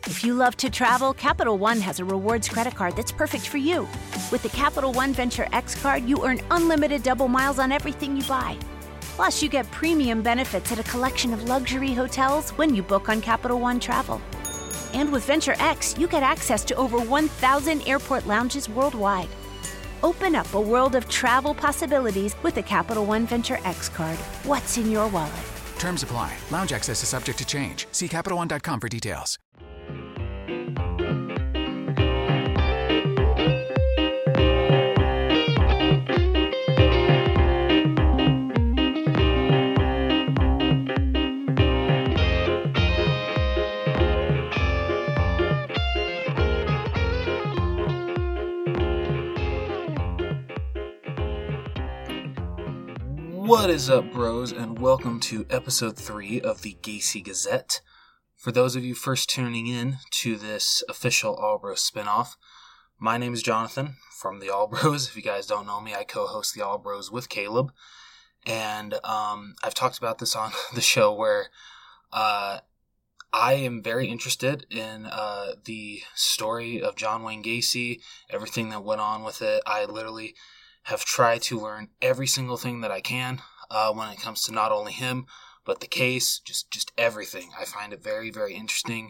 If you love to travel, Capital One has a rewards credit card that's perfect for you. With the Capital One Venture X card, you earn unlimited double miles on everything you buy. Plus, you get premium benefits at a collection of luxury hotels when you book on Capital One Travel. And with Venture X, you get access to over 1,000 airport lounges worldwide. Open up a world of travel possibilities with the Capital One Venture X card. What's in your wallet? Terms apply. Lounge access is subject to change. See CapitalOne.com for details. What is up, bros, and welcome to episode 3 of the Gacy Gazette. For those of you first tuning in to this official All Bros spinoff, my name is Jonathan from the All Bros. If you guys don't know me, I co-host the All Bros with Caleb, and I've talked about this on the show where I am very interested in the story of John Wayne Gacy, everything that went on with it. I literally have tried to learn every single thing that I can when it comes to not only him, but the case, just everything. I find it very, very interesting.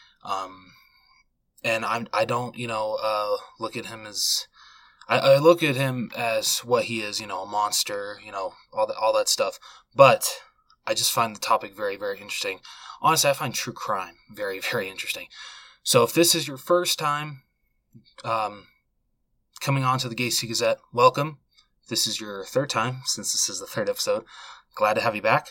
And I don't, look at him as, I look at him as what he is, a monster, all that stuff. But I just find the topic very, very interesting. Honestly, I find true crime very, very interesting. So if this is your first time, coming on to the Gacy Gazette, welcome. This is your third time, since this is the third episode. Glad to have you back.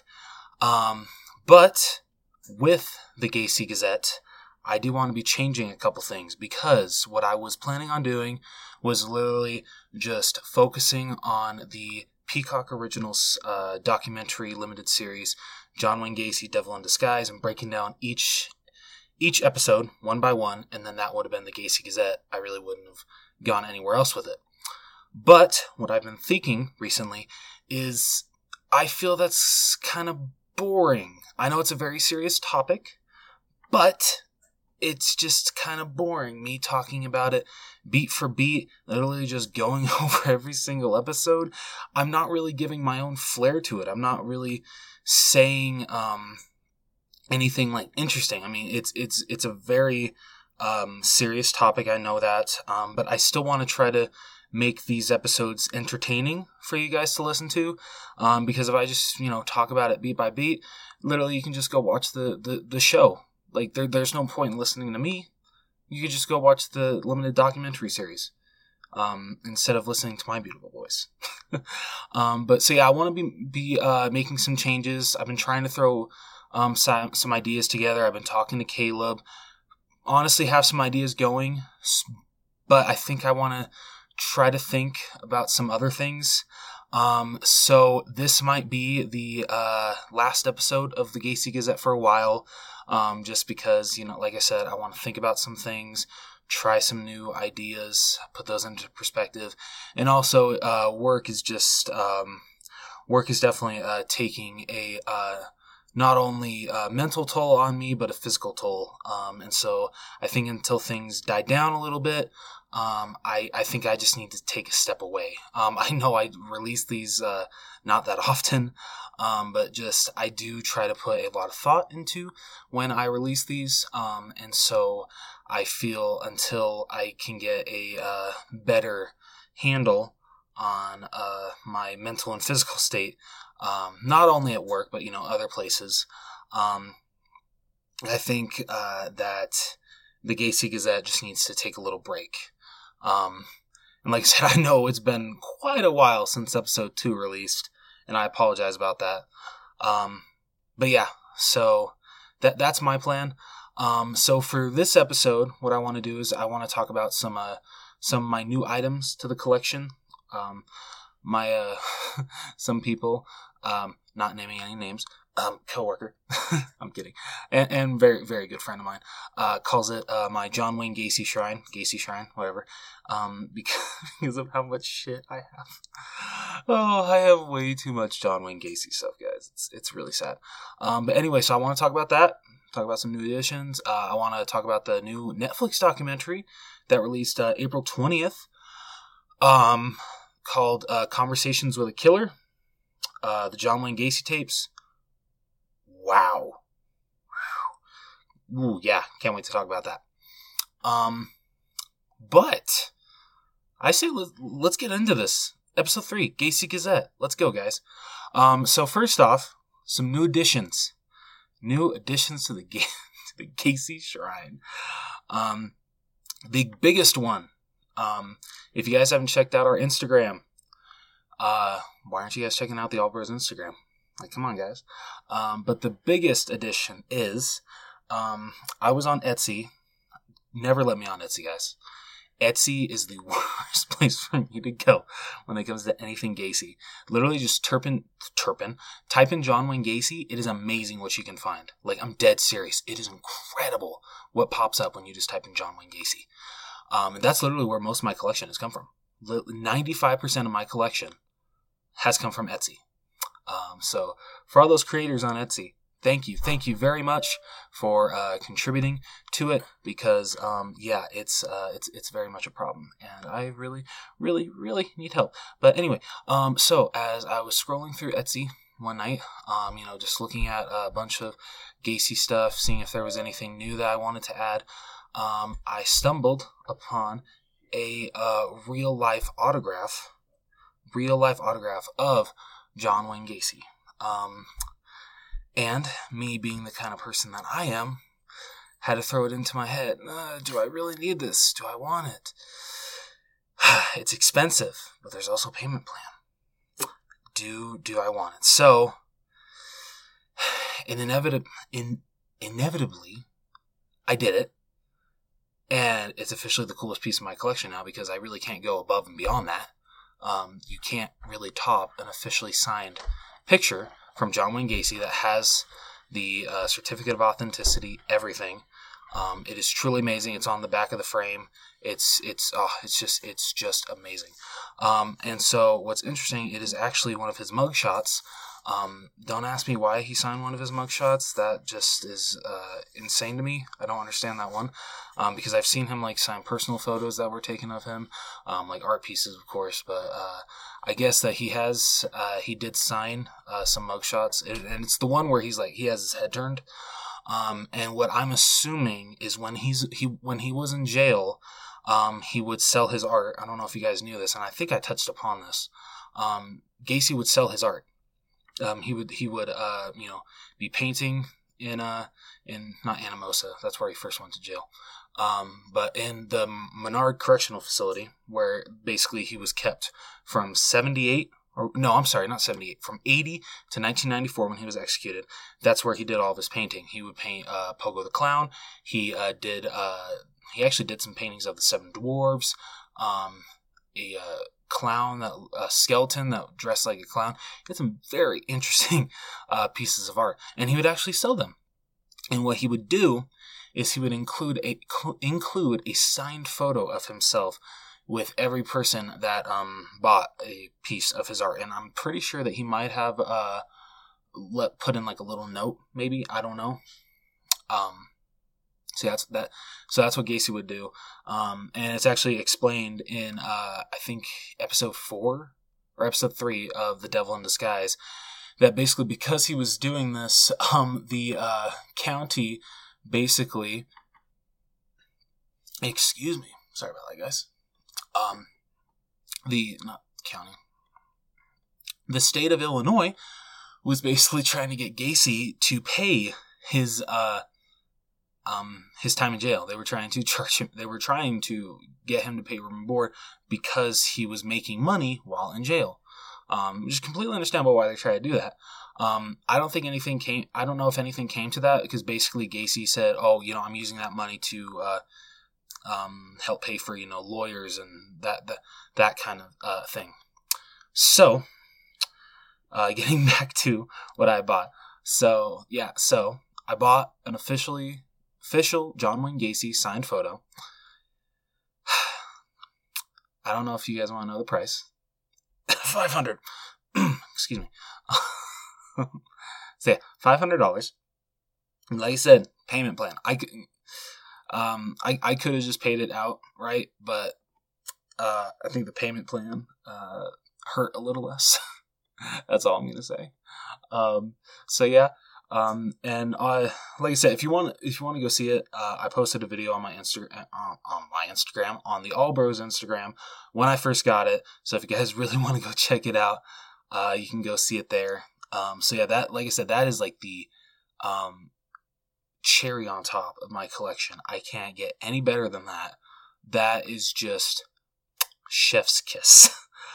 But with the Gacy Gazette, I do want to be changing a couple things, because what I was planning on doing was literally just focusing on the Peacock Originals documentary limited series, John Wayne Gacy, Devil in Disguise, and breaking down each episode one by one, and then that would have been the Gacy Gazette. I really wouldn't have gone anywhere else with it. But what I've been thinking recently is I feel that's kind of boring. I know it's a very serious topic, but it's just kind of boring, me talking about it beat for beat, literally just going over every single episode. I'm not really giving my own flair to it. I'm not really saying anything like interesting. I mean, it's a very serious topic, I know that, but I still want to try to make these episodes entertaining for you guys to listen to, because if I just, talk about it beat by beat, literally you can just go watch the show. Like, there's no point in listening to me. You could just go watch the limited documentary series, instead of listening to my beautiful voice. But so yeah, I want to be making some changes. I've been trying to throw some ideas together. I've been talking to Caleb. Honestly, have some ideas going, but I think I want to try to think about some other things. So this might be the last episode of the Gacy Gazette for a while, just because, like I said, I want to think about some things, try some new ideas, put those into perspective, and also work is definitely taking a not only a mental toll on me, but a physical toll. And so I think until things die down a little bit, I think I just need to take a step away. I know I release these not that often, but just I do try to put a lot of thought into when I release these. And so I feel until I can get a better handle on my mental and physical state, not only at work, but, other places. I think that the Gacy Gazette just needs to take a little break. And like I said, I know it's been quite a while since episode 2 released, and I apologize about that. But yeah, so that's my plan. So for this episode, what I want to do is I want to talk about some of my new items to the collection. Some people, not naming any names, coworker, I'm kidding, and very, very good friend of mine, calls it my John Wayne Gacy Shrine, whatever, because of how much shit I have. Oh, I have way too much John Wayne Gacy stuff, guys. It's really sad. But anyway, so I want to talk about that, talk about some new additions. I want to talk about the new Netflix documentary that released April 20th, called Conversations with a Killer, the John Wayne Gacy tapes. Wow. Ooh, yeah, can't wait to talk about that. But I say let's get into this. Episode 3, Gacy Gazette. Let's go, guys. So first off, some new additions. New additions to the Gacy Shrine. The biggest one. If you guys haven't checked out our Instagram, why aren't you guys checking out the Allbros Instagram? Like, come on, guys. But the biggest addition is, I was on Etsy. Never let me on Etsy, guys. Etsy is the worst place for me to go when it comes to anything Gacy. Literally just type in John Wayne Gacy. It is amazing what you can find. Like, I'm dead serious. It is incredible what pops up when you just type in John Wayne Gacy. And that's literally where most of my collection has come from. 95% of my collection has come from Etsy. So for all those creators on Etsy, thank you very much for contributing to it, because it's very much a problem, and I really need help. But anyway, so as I was scrolling through Etsy one night, just looking at a bunch of Gacy stuff, seeing if there was anything new that I wanted to add, I stumbled upon a real life autograph of John Wayne Gacy. And me being the kind of person that I am, had to throw it into my head. Do I really need this? Do I want it? It's expensive, but there's also a payment plan. Do I want it? So, inevitably, I did it. And it's officially the coolest piece of my collection now, because I really can't go above and beyond that. You can't really top an officially signed picture from John Wayne Gacy that has the certificate of authenticity, everything. It is truly amazing. It's on the back of the frame. It's just amazing. And so what's interesting, it is actually one of his mugshots. Don't ask me why he signed one of his mugshots. That just is insane to me. I don't understand that one. Because I've seen him sign personal photos that were taken of him, art pieces, of course. But I guess that he did sign some mugshots, and it's the one where he has his head turned. And what I'm assuming is when he was in jail, he would sell his art. I don't know if you guys knew this, and I think I touched upon this. Gacy would sell his art. He would be painting in not Anamosa. That's where he first went to jail. But in the Menard Correctional Facility, where basically he was kept from 78, from 80 to 1994 when he was executed. That's where he did all of his painting. He would paint Pogo the Clown. He actually did some paintings of the Seven Dwarves, a skeleton that dressed like a clown. He had some very interesting pieces of art, and he would actually sell them. And what he would do is he would include a signed photo of himself with every person that bought a piece of his art. And I'm pretty sure that he might have put in a little note, maybe. I don't know. So that's what Gacy would do. And it's actually explained in I think episode 4 or episode 3 of The Devil in Disguise, that basically because he was doing this, the county basically, excuse me, sorry about that, guys. The state of Illinois was basically trying to get Gacy to pay his time in jail. They were trying to charge him. They were trying to get him to pay room and board because he was making money while in jail. Which is completely understandable why they tried to do that. I don't know if anything came to that, because basically Gacy said, I'm using that money to help pay for, lawyers and that kind of thing. So, getting back to what I bought. So I bought an official John Wayne Gacy signed photo. I don't know if you guys want to know the price. $500. Excuse me. So yeah, $500. Like I said, payment plan. I could have just paid it out, right? But I think the payment plan hurt a little less. That's all I'm gonna say. So yeah. And like I said, if you want to go see it, I posted a video on my Instagram, on the All Bros Instagram when I first got it. So if you guys really want to go check it out, you can go see it there. So yeah, that, like I said, that is like the cherry on top of my collection. I can't get any better than that. That is just chef's kiss.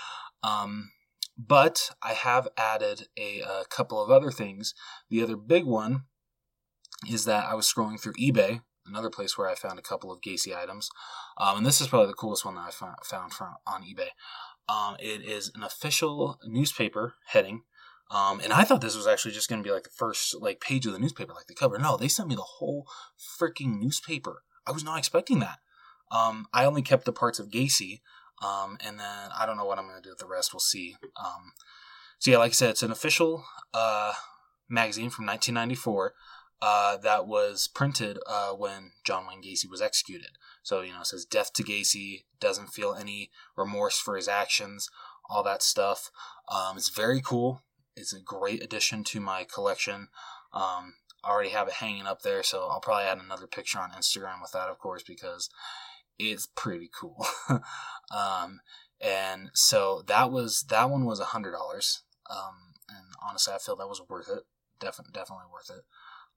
But I have added a couple of other things. The other big one is that I was scrolling through eBay, another place where I found a couple of Gacy items. And this is probably the coolest one that I found on eBay. It is an official newspaper heading. And I thought this was actually just going to be like the first like page of the newspaper, like the cover. No, they sent me the whole freaking newspaper. I was not expecting that. I only kept the parts of Gacy. And then I don't know what I'm going to do with the rest. We'll see. So yeah, like I said, it's an official magazine from 1994 that was printed when John Wayne Gacy was executed. So, it says death to Gacy, doesn't feel any remorse for his actions, all that stuff. It's very cool. It's a great addition to my collection. I already have it hanging up there, so I'll probably add another picture on Instagram with that, of course, because it's pretty cool. And so that one was $100. And honestly, I feel that was worth it. Definitely worth it.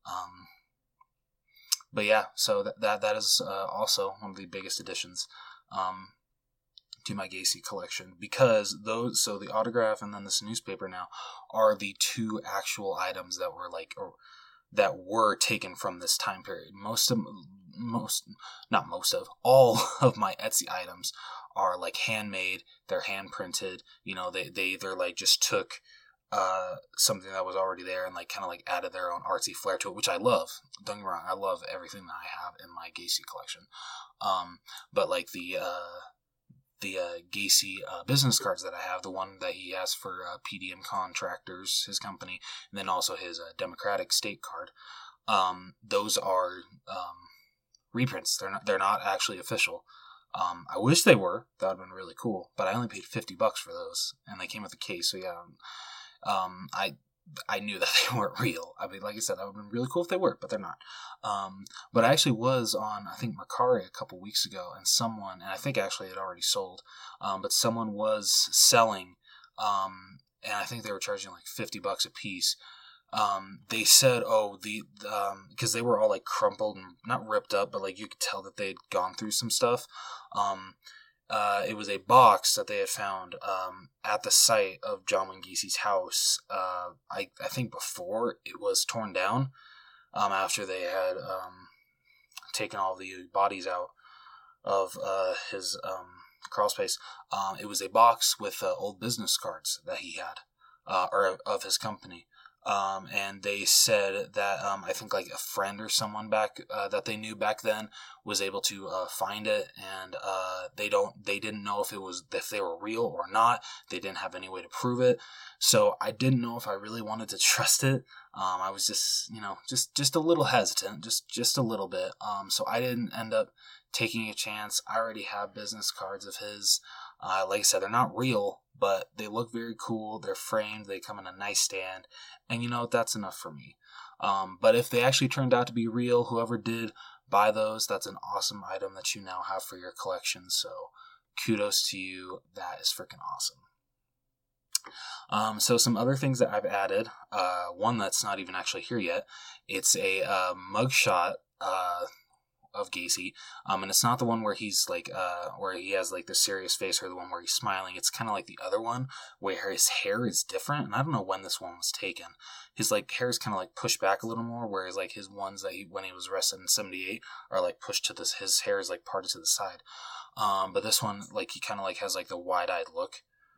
But yeah, so that is also one of the biggest additions to my Gacy collection, because the autograph and then this newspaper now are the two actual items that were taken from this time period. All of my Etsy items are like handmade. They're hand printed. They either like just took something that was already there and like kind of like added their own artsy flair to it, which I love. Don't get me wrong, I love everything that I have in my Gacy collection. But like the Gacy business cards that I have, the one that he has for PDM Contractors, his company, and then also his Democratic State card. Those are reprints. They're not actually official. I wish they were. That would have been really cool. But I only paid $50 for those, and they came with a case. So yeah, I knew that they weren't real. I mean, like I said, that would have been really cool if they were, but they're not. But I actually was on, I think, Mercari a couple weeks ago, and I think actually it already sold, but someone was selling, and I think they were charging like $50 a piece. They said, because they were all like crumpled and not ripped up, but like you could tell that they'd gone through some stuff. It was a box that they had found at the site of John Wayne Gacy's house. I think before it was torn down, after they had taken all the bodies out of his crawl space. It was a box with old business cards that he had, or of his company. And they said that I think like a friend or someone back that they knew back then was able to find it, and they didn't know if they were real or not. They didn't have any way to prove it, so I didn't know if I really wanted to trust it. I was just a little hesitant, just a little bit. So I didn't end up taking a chance. I already have business cards of his. Like I said, they're not real, but they look very cool. They're framed. They come in a nice stand. And that's enough for me. But if they actually turned out to be real, whoever did buy those, that's an awesome item that you now have for your collection. So kudos to you. That is freaking awesome. So some other things that I've added. One that's not even actually here yet. It's a mugshot of Gacy, and it's not the one where he's like where he has like the serious face, or the one where he's smiling. It's kind of like the other one where his hair is different, and I don't know when this one was taken. His like hair is kind of like pushed back a little more, whereas like his ones that when he was arrested in 1978 are like pushed to this. His hair is like parted to the side, but this one, like, he kind of like has like the wide-eyed look.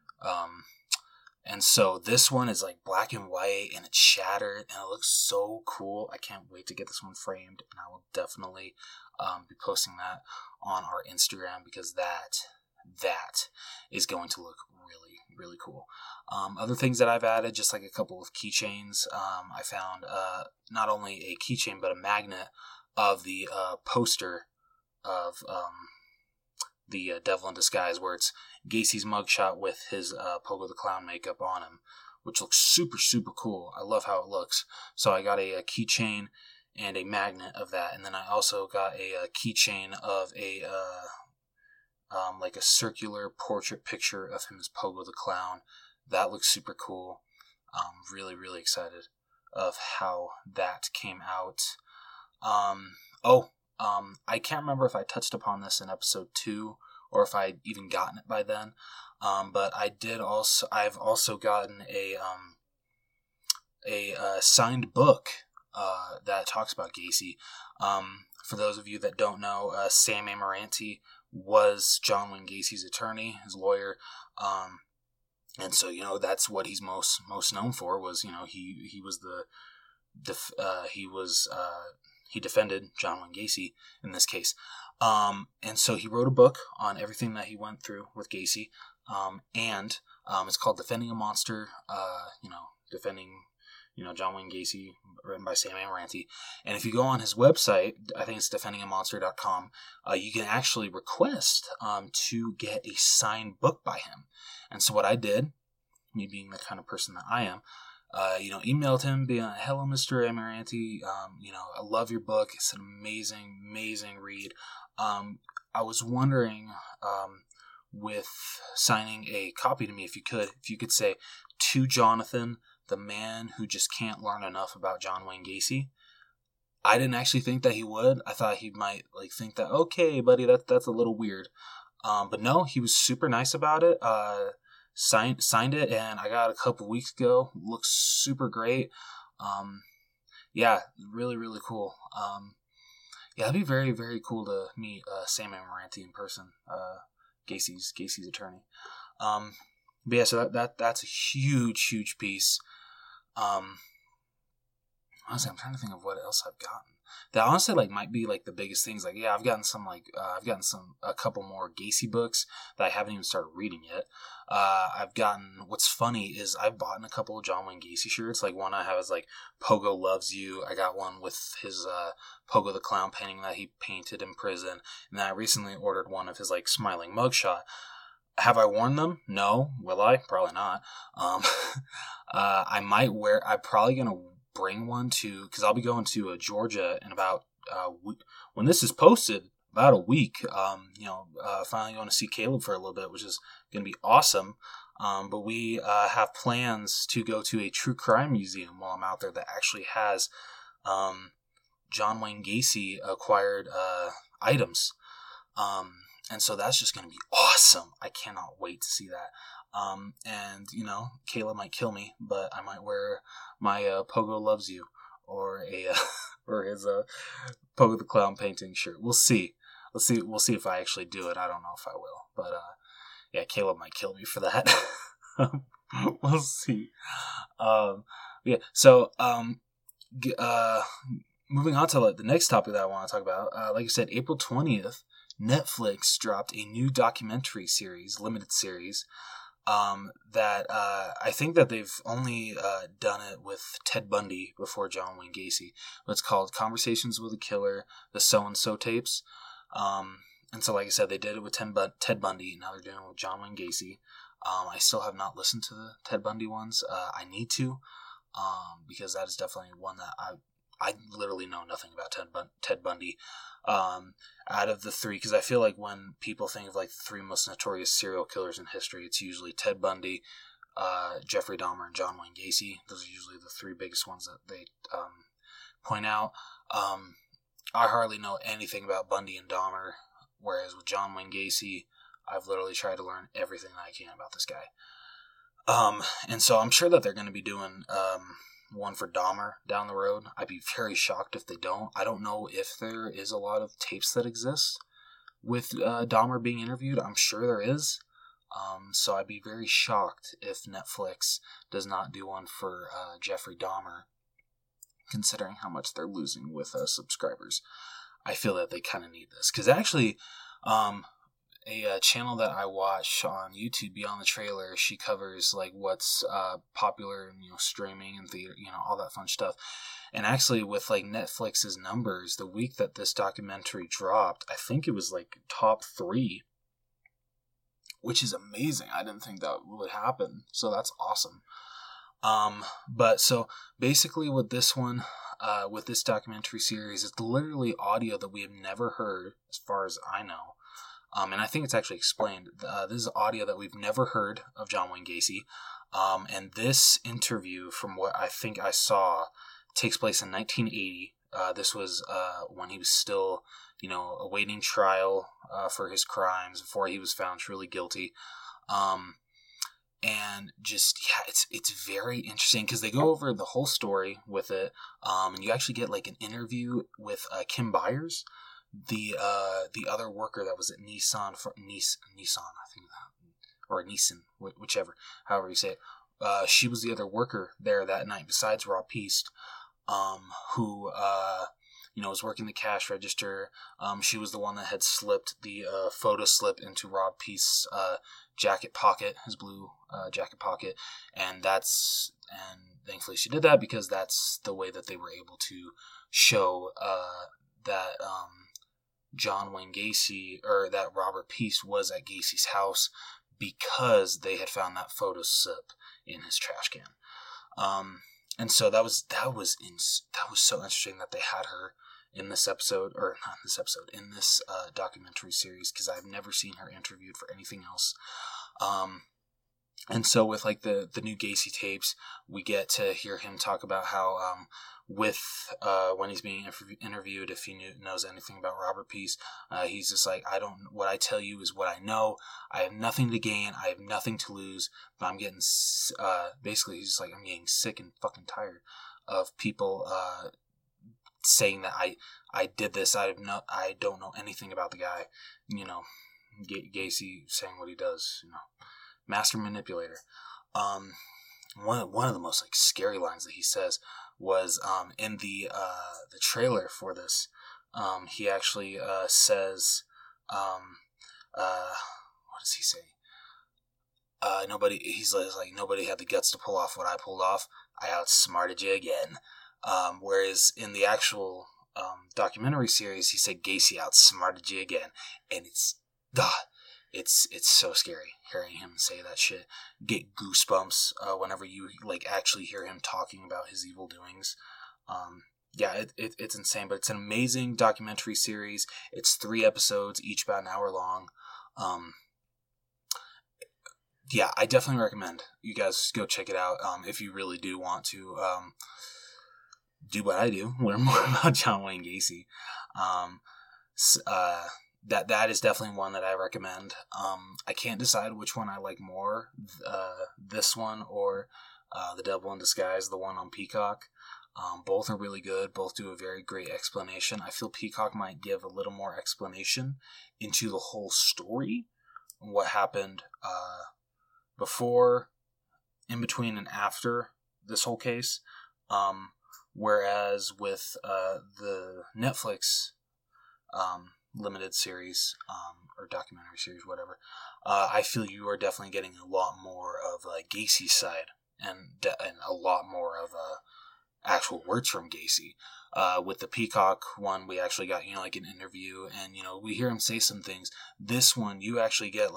And so this one is like black and white, and it's shattered, and it looks so cool. I can't wait to get this one framed, and I will definitely be posting that on our Instagram, because that is going to look really, really cool. Other things that I've added, just like a couple of keychains. I found not only a keychain but a magnet of the poster of the Devil in Disguise, where it's Gacy's mugshot with his Pogo the Clown makeup on him, which looks super, super cool. I love how it looks. So I got a keychain and a magnet of that, and then I also got a keychain of a like a circular portrait picture of him as Pogo the Clown. That looks super cool. Really, really excited of how that came out. I can't remember if I touched upon this in episode 2 or if I'd even gotten it by then. But I've also gotten a signed book that talks about Gacy. For those of you that don't know, Sam Amarante was John Wayne Gacy's attorney, his lawyer. And so, that's what he's most known for, was, he was he defended John Wayne Gacy in this case. And so he wrote a book on everything that he went through with Gacy. And it's called Defending a Monster, defending, John Wayne Gacy, written by Sam Amarante. And if you go on his website, I think it's defendingamonster.com, you can actually request to get a signed book by him. And so what I did, me being the kind of person that I am, emailed him being like, "Hello, Mr. Amarante. I love your book. It's an amazing, amazing read. I was wondering, with signing a copy to me, if you could say, to Jonathan, the man who just can't learn enough about John Wayne Gacy." I didn't actually think that he would. I thought he might think that, okay, buddy, that's a little weird. But no, he was super nice about it. Signed it, and I got it a couple weeks ago. Looks super great. Yeah, really, really cool. Yeah, it'd be very, very cool to meet Sam Amarante in person, Gacy's attorney. But yeah, so that's a huge, huge piece. Honestly, I'm trying to think of what else I've gotten. That honestly might be the biggest things. I've gotten a couple more Gacy books that I haven't even started reading yet. What's funny is I've bought a couple of John Wayne Gacy shirts. One I have is Pogo Loves You. I got one with his Pogo the Clown painting that he painted in prison. And then I recently ordered one of his smiling mugshot. Have I worn them? No. Will I? Probably not. I might wear. I'm probably gonna bring one because I'll be going to Georgia in about when this is posted, about a week. Finally going to see Caleb for a little bit, which is going to be awesome. But we have plans to go to a true crime museum while I'm out there that actually has John Wayne Gacy acquired items. And so that's just going to be awesome. I cannot wait to see that. And Caleb might kill me, but I might wear my Pogo Loves You or or his Pogo the Clown painting shirt. We'll see. We'll see if I actually do it. I don't know if I will, but yeah, Caleb might kill me for that. We'll see. Yeah. So moving on to the next topic that I want to talk about. Like I said, April 20th, Netflix dropped a new documentary series, limited series. That I think that they've only done it with Ted Bundy before John Wayne Gacy. It's called Conversations with a Killer, the So-and-So tapes. And so, like I said, they did it with Ted Bundy. Now they're doing it with John Wayne Gacy. I still have not listened to the Ted Bundy ones. I need to, because that is definitely one that I literally know nothing about Ted Bundy. Out of the three, because I feel like when people think of the three most notorious serial killers in history, it's usually Ted Bundy, Jeffrey Dahmer, and John Wayne Gacy. Those are usually the three biggest ones that they point out. I hardly know anything about Bundy and Dahmer, whereas with John Wayne Gacy, I've literally tried to learn everything that I can about this guy. And so I'm sure that they're going to be doing one for Dahmer down the road. I'd be very shocked if they don't. I don't know if there is a lot of tapes that exist with Dahmer being interviewed. I'm sure there is. So I'd be very shocked if Netflix does not do one for Jeffrey Dahmer, considering how much they're losing with subscribers. I feel that they kind of need this. Because actually, a channel that I watch on YouTube, Beyond the Trailer. She covers like what's popular in streaming and theater, all that fun stuff. And actually, with like Netflix's numbers, the week that this documentary dropped, I think it was like top 3, which is amazing. I didn't think that would happen, so that's awesome. But so basically, with this one, with this documentary series, it's literally audio that we have never heard, as far as I know. And I think it's actually explained. This is audio that we've never heard of John Wayne Gacy. And this interview, from what I think I saw, takes place in 1980. This was when he was still, awaiting trial for his crimes before he was found truly guilty. And just, yeah, it's very interesting because they go over the whole story with it. And you actually get like an interview with Kim Byers, the other worker that was at Nissan, I think that, or Nissan, whichever, however you say it. She was the other worker there that night besides Rob Peast, who was working the cash register. She was the one that had slipped the photo slip into Rob Peast's jacket pocket, his blue jacket pocket, and thankfully she did that because that's the way that they were able to show that John Wayne Gacy, or that Robert Peast was at Gacy's house, because they had found that photo slip in his trash can. And so that was so interesting that they had her in this episode, or not in this episode, in this documentary series, because I've never seen her interviewed for anything else. And so with like the new Gacy tapes, we get to hear him talk about how when he's being interviewed, if he knows anything about Robert Peast, he's just like, what I tell you is what I know. I have nothing to gain. I have nothing to lose. But I'm getting, basically, he's just like, I'm getting sick and fucking tired of people saying that I did this. I don't know anything about the guy. Gacy saying what he does. Master manipulator. One of the most like scary lines that he says was in the trailer for this. He actually says, what does he say? He's like, nobody had the guts to pull off what I pulled off. I outsmarted you again. Whereas in the actual documentary series, he said Gacy outsmarted you again, and it's so scary hearing him say that shit. Get goosebumps whenever you like actually hear him talking about his evil doings. It's insane, but it's an amazing documentary series. It's 3 episodes, each about an hour long. I definitely recommend you guys go check it out if you really do want to do what I do, learn more about John Wayne Gacy. That is definitely one that I recommend. I can't decide which one I like more, this one or The Devil in Disguise, the one on Peacock. Both are really good. Both do a very great explanation. I feel Peacock might give a little more explanation into the whole story, what happened before, in between, and after this whole case. Whereas with the Netflix limited series or documentary series, whatever, I feel you are definitely getting a lot more of Gacy's side and a lot more of actual words from Gacy. With the Peacock one, we actually got like an interview, and we hear him say some things. This one, you actually get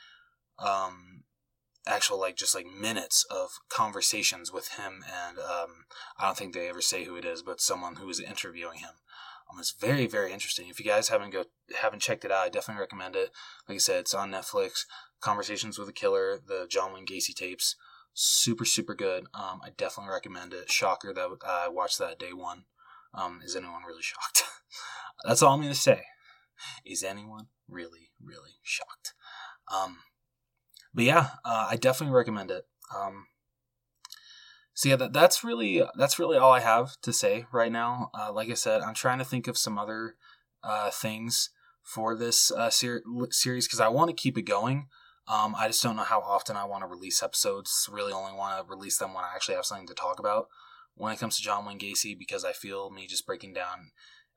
actual just minutes of conversations with him, and I don't think they ever say who it is, but someone who is interviewing him. It's very, very interesting. If you guys haven't checked it out, I definitely recommend it. Like I said, it's on Netflix. Conversations with a Killer, the John Wayne Gacy tapes, super, super good. I definitely recommend it. Shocker that I watched that day one. Is anyone really shocked? That's all I'm going to say. Is anyone really, really shocked? But yeah, I definitely recommend it. So yeah, that's really all I have to say right now. Like I said, I'm trying to think of some other things for this series because I want to keep it going. I just don't know how often I want to release episodes. Really only want to release them when I actually have something to talk about when it comes to John Wayne Gacy, because I feel me just breaking down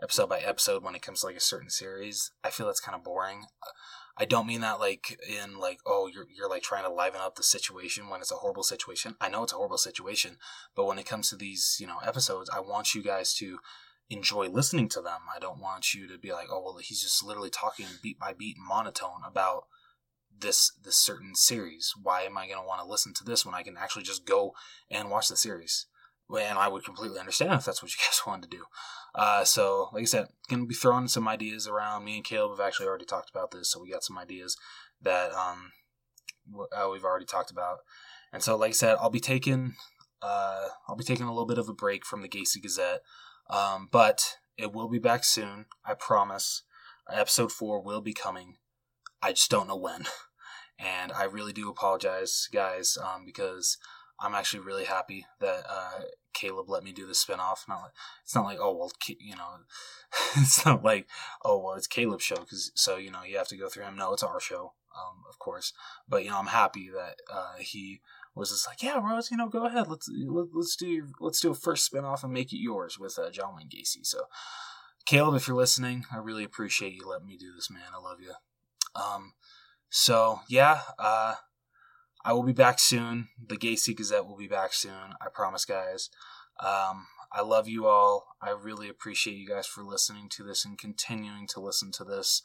episode by episode when it comes to like a certain series. I feel that's kind of boring. I don't mean that like in like, oh, you're like trying to liven up the situation when it's a horrible situation. I know it's a horrible situation, but when it comes to these, episodes, I want you guys to enjoy listening to them. I don't want you to be like, oh, well, he's just literally talking beat by beat and monotone about this certain series. Why am I going to want to listen to this when I can actually just go and watch the series? And I would completely understand if that's what you guys wanted to do. So, like I said, going to be throwing some ideas around. Me and Caleb have actually already talked about this, so we got some ideas that we've already talked about. And so, like I said, I'll be taking a little bit of a break from the Gacy Gazette, but it will be back soon. I promise. Episode 4 will be coming. I just don't know when. And I really do apologize, guys, because I'm actually really happy that Caleb let me do the spinoff. It's not like, oh, well, it's not like, oh, well, it's Caleb's show, so you have to go through him. No, it's our show, of course. But, I'm happy that he was just like, yeah, Rose, go ahead. Let's do a first spinoff and make it yours with John Wayne Gacy. So, Caleb, if you're listening, I really appreciate you letting me do this, man. I love you. So, yeah, I will be back soon. The Gacy Gazette will be back soon. I promise, guys. I love you all. I really appreciate you guys for listening to this and continuing to listen to this.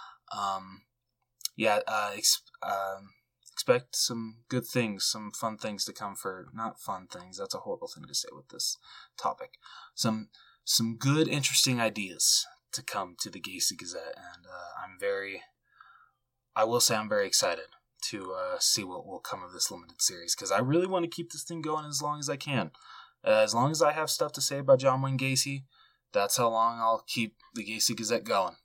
Expect some good things, some fun things to come for, not fun things. That's a horrible thing to say with this topic. Some good, interesting ideas to come to the Gacy Gazette. And I will say I'm very excited to see what will come of this limited series, because I really want to keep this thing going as long as I can. As long as I have stuff to say about John Wayne Gacy, that's how long I'll keep the Gacy Gazette going.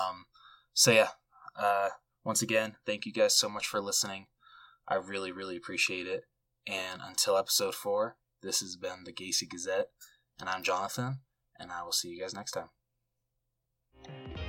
Once again, thank you guys so much for listening. I really, really appreciate it. And until episode 4, this has been the Gacy Gazette, and I'm Jonathan, and I will see you guys next time.